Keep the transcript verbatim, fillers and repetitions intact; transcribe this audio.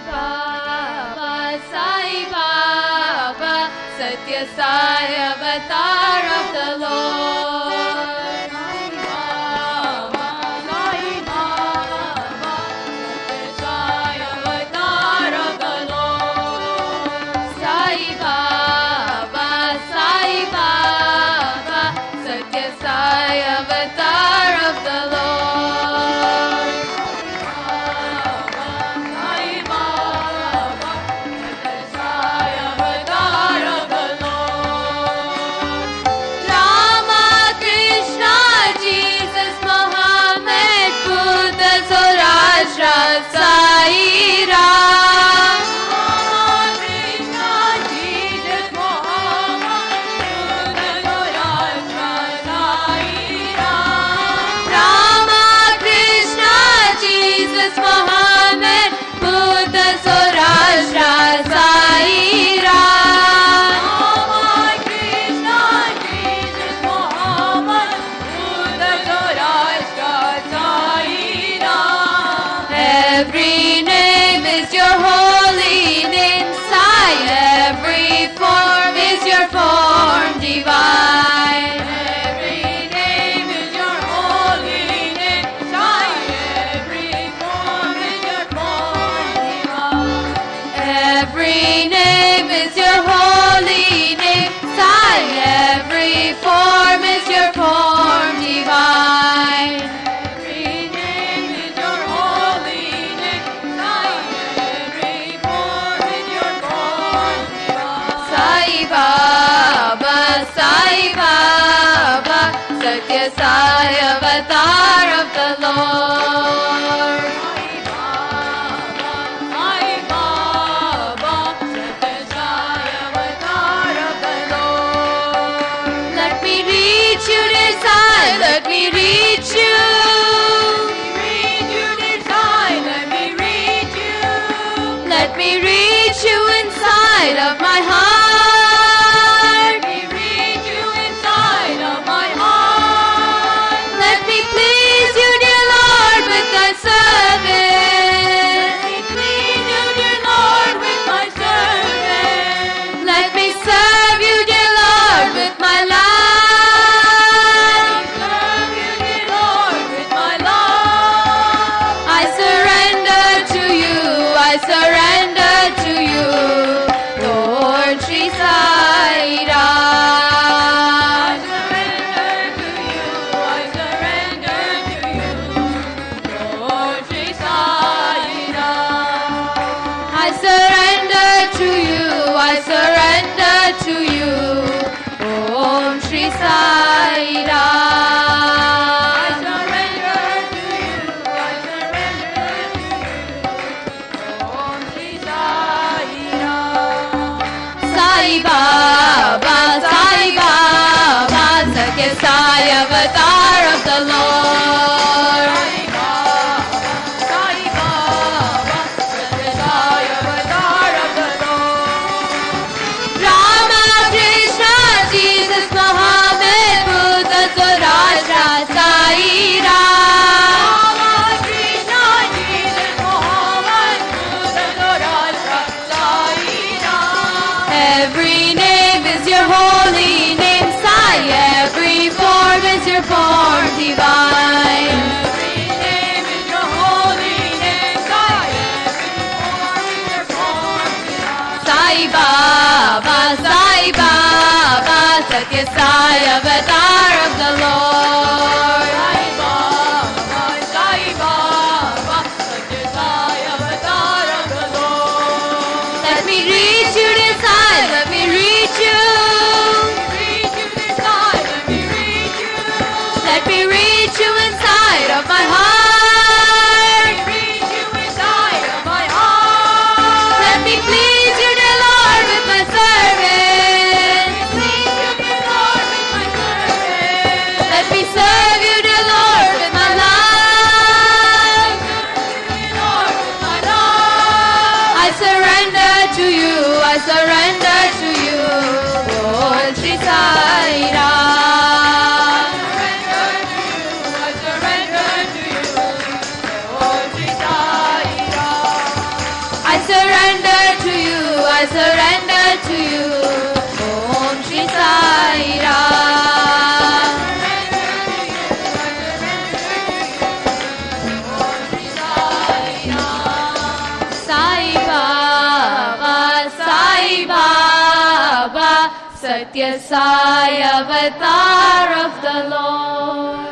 Baba, Sai Baba, Satya Sai, avatar of the Lord. Sai Baba, Sai Baba, Satya Sai, avatar of the Lord. Sai Baba, Sai Baba, Satya Sai, avatar of the Lord. Sai Ram, Krishna, Jesus, Muhammad, Sai Ram, Rama, Krishna, Jesus, Muhammad, Buddha, Zoroastra, Sai Ram, Rama, Krishna, Jesus, Muhammad, Buddha, Zoroastra, Sai Ram. Every name is your holy name, Sai. Every form is your form divine. Every name is your holy name, Sai. Every form is your form divine. Every name is your holy name, Sai. Every form is your form divine. Baba, Sai Baba, Satya Sai, avatar of the Lord. Sai Baba, Satya Sai, avatar of the Lord. Let me reach you, dear Sai, let me reach you. Reach you, dear Sai, let me reach you. Let me reach you inside of my heart. I surrender to you, Lord Shri Sai Ram. I surrender to you, I surrender to you, Lord Shri Sai Ram. I surrender to you, I surrender to you, Om Shri Sai Ram. Sai Baba, Sai Baba, Satya Sai, avatar of the Lord. Sai Baba, Sai Baba, Satya Sai, avatar of the Lord. Rama, Krishna, Jesus, Muhammad, Buddha, Zoroastra, Sai Ram. Rama, Krishna, Jesus, Muhammad, Buddha, Zoroastra, Sai Ram. Every name is your holy name, Sai. Every form is your form divine. Every name is your holy name, Sai. Every form is your form divine. Sai Baba, Sai Baba, Satya Sai, avatar of the Lord. Sai Baba, Sai Baba, Satya Sai, avatar of the Lord. Let me reach you, dear Sai, let me reach you. Let me reach you inside of my heart. Let me reach you inside of my heart. Let me please you, dear Lord, with my service. Please you, dear Lord, with my service. Let me serve you Satya Sai avatar of the Lord.